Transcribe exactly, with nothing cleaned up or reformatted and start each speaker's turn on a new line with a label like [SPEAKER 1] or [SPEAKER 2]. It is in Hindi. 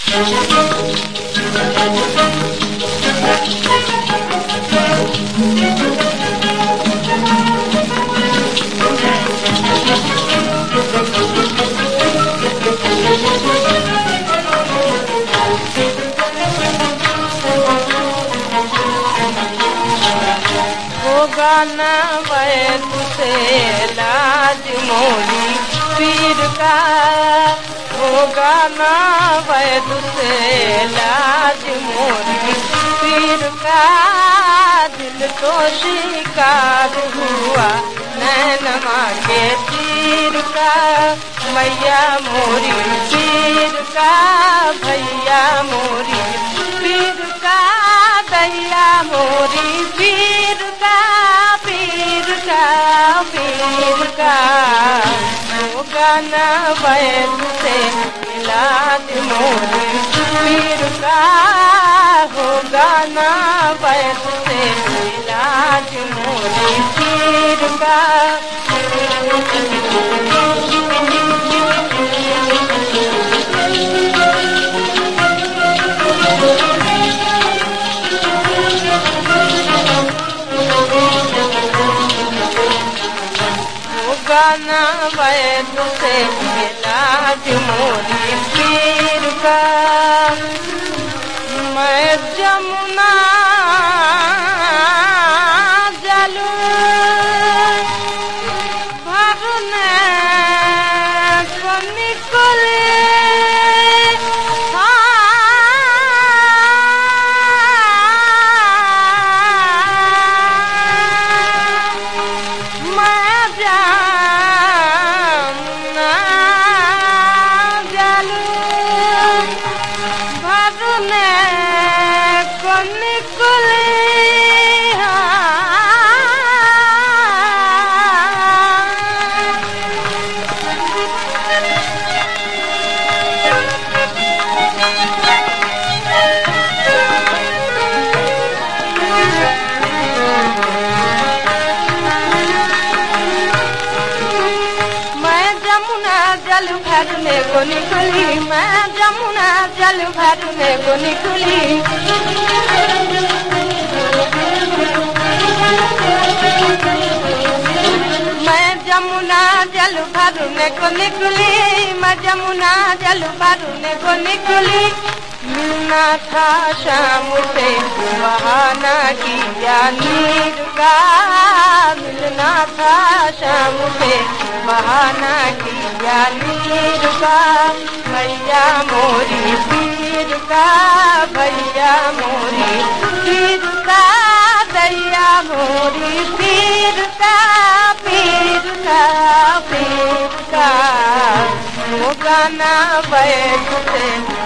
[SPEAKER 1] गाना वैद से लाज मोरी पीर का, वो गाना वैद से लाज मोरी पीर का। दिल तो शिकार हुआ नैन मांगे तीर का, मैया मोरी पीर का, भैया मोरी पीर का, दैया मोरी पीर का, पीर का, पीर का। वो गाना वैद से लाज मोरी पीर का, हो गाना वैद से लाज मोरी पीर का। गाना वैद से लाज मोरी पीर का। मैं जमुना जलू भरने को निकले, जल भरने को निकली, मैं जमुना जल भरने को निकली। मैं जमुना जल भरने को निकली, मैं जमुना जल भरने को निकली। मिलना था शाम से बहाना किया नीर का, मिलना था शाम से बहाना किया नीर का। भैया मोरी पीर का, भैया मोरी पीर का, दैया मोरी पीर का, पीर का, पीर का। वो गाना वैद से